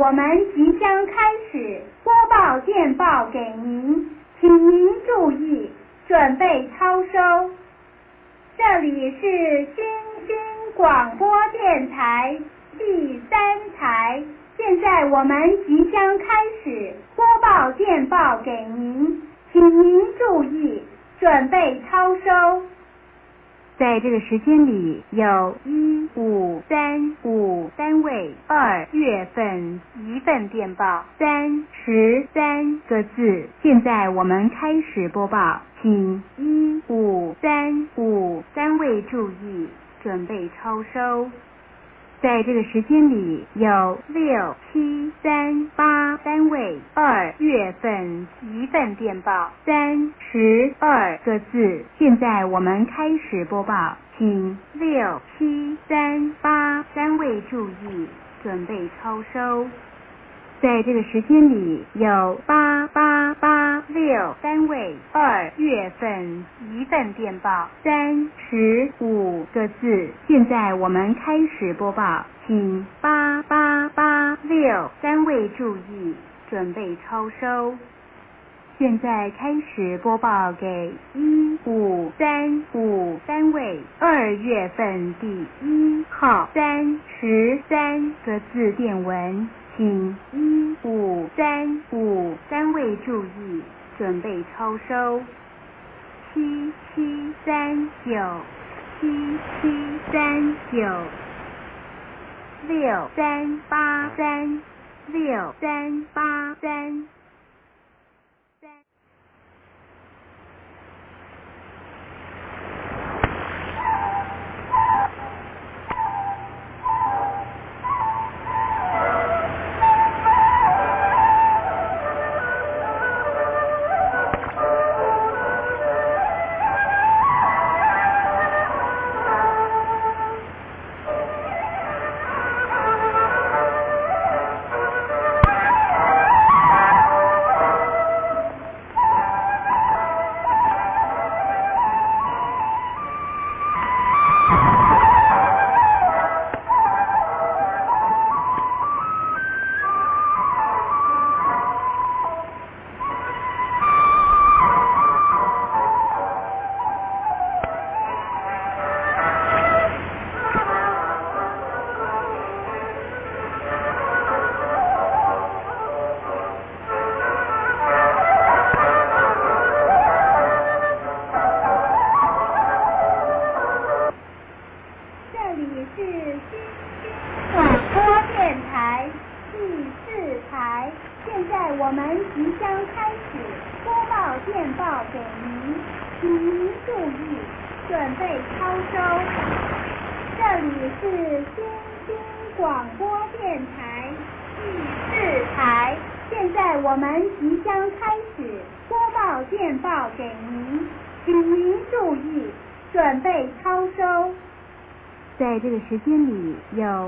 我们即将开始播报电报给您，请您注意，准备抄收。这里是新兴广播电台第3台，现在我们即将开始播报电报给您，请您注意，准备抄收。在这个时间里有1535单位2月份一份电报33个字，现在我们开始播报，请1535单位注意，准备抄收。在这个时间里有6738单位2月份一份电报32个字，现在我们开始播报，请6738单位注意，准备抄收。在这个时间里有8886单位2月份一份电报35个字，现在我们开始播报，请8886单位注意，准备抄收。现在开始播报给1535单位2月份第1号33个字电文，请1535单位注意，准备抄收。7739 7739 6383 6383。我们即将开始播报电报给您，请您注意，准备抄收。这里是新兴广播电台第4台，现在我们即将开始播报电报给您，请您注意，准备抄收。在这个时间里有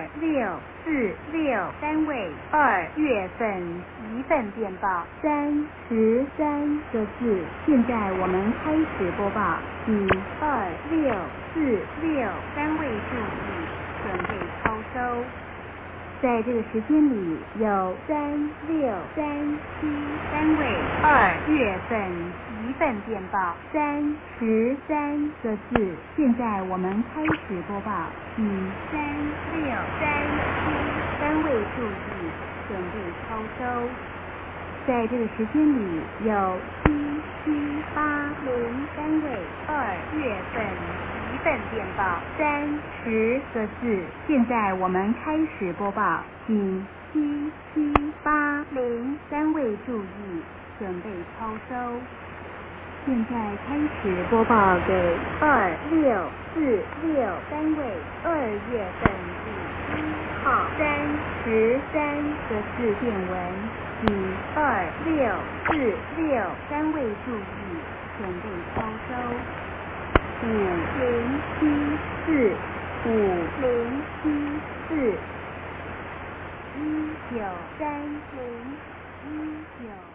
2646单位2月份一份电报33个字，现在我们开始播报，请2646单位注意，准备抄收。在这个时间里有3637单位2月份一份电报33个字，现在我们开始播报，请3637单位注意，准备抄收。在这个时间里有7780单位2月份一份电报30个字，现在我们开始播报，请7780单位注意，准备抄收。现在开始播报给2646单位2月份第1号33个字电文，请2646单位注意，准备抄收。5074 5074 1930 19